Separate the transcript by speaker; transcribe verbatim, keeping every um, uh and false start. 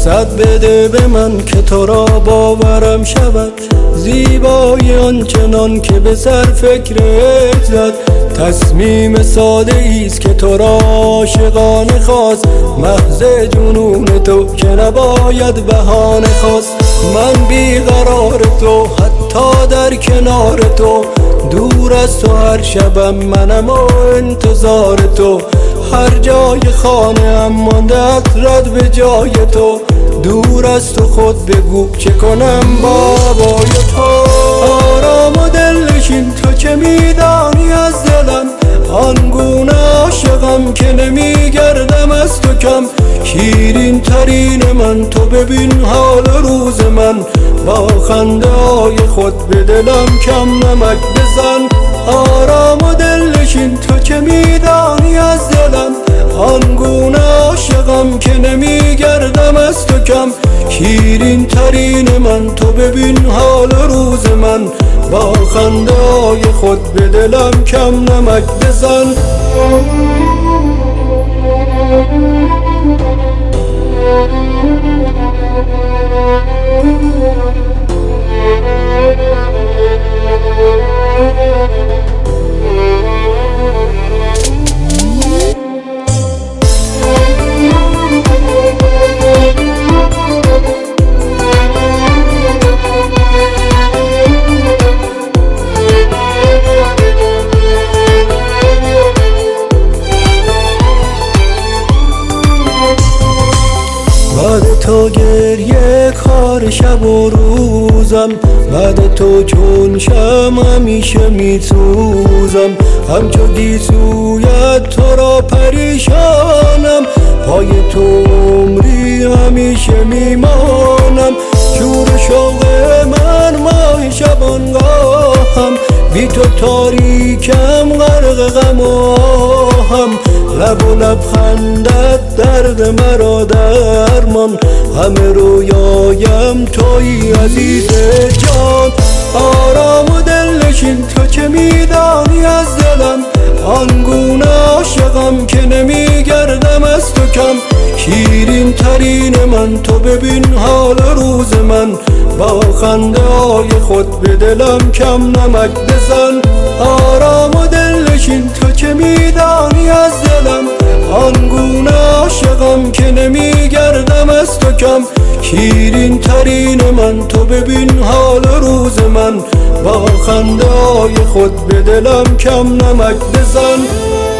Speaker 1: فرصت بده به من که تو را باورم شود، زیبایی آنچنان که به سر فکرت زد. تصمیم ساده ایست که تو را عاشقانه خواست، محض جنون تو که نباید بهانه خواست. من بیقرار تو حتی در کنار تو، دور از تو هر شبم منم و انتظار تو. هر جای خانه ام مانده رد به جای تو، دور از تو خود بگو چه کنم بابای تو. آرام و دلنشین تو چه میدانی از دلم، آنگونه عاشقم که نمیگردم از تو کم. شیرین ترین من تو ببین حال روز من، با خنده های خود به دلم کم نمک بزن. آرام و دلنشین تو چه میدانی از دلم، آنگونه عاشقم که نمیگردم از تو کم. شیرین ترین من تو ببین حال روز من، با خنده های خود به دلم کم نمک بزن. بعد تو گریه کار شب و روزم، بعد تو چون شم همیشه میسوزم. همچو گیسویت تو را پریشانم، پای تو عمری همیشه میمانم. شور شوق من ماه شبانگاهم، بی تو تاریکم غرق غم و آهم. لب و لبخندت درد مرا درمان، همه رویایم تویی عزیز جان. آرام و دلنشین تو چه میدانی از دلم، آنگونه عاشقم که نمیگردم از تو کم. شیرین ترین من تو ببین حال روز من، با خنده های خود به دلم کم نمک بزن. آرام و دلنشین تو چه میدانی از دلم، آنگونه عاشقم که نمیگردم از تو کم. شیرین ترین من تو ببین حال روز من، با خنده های خود به دلم کم نمک بزن.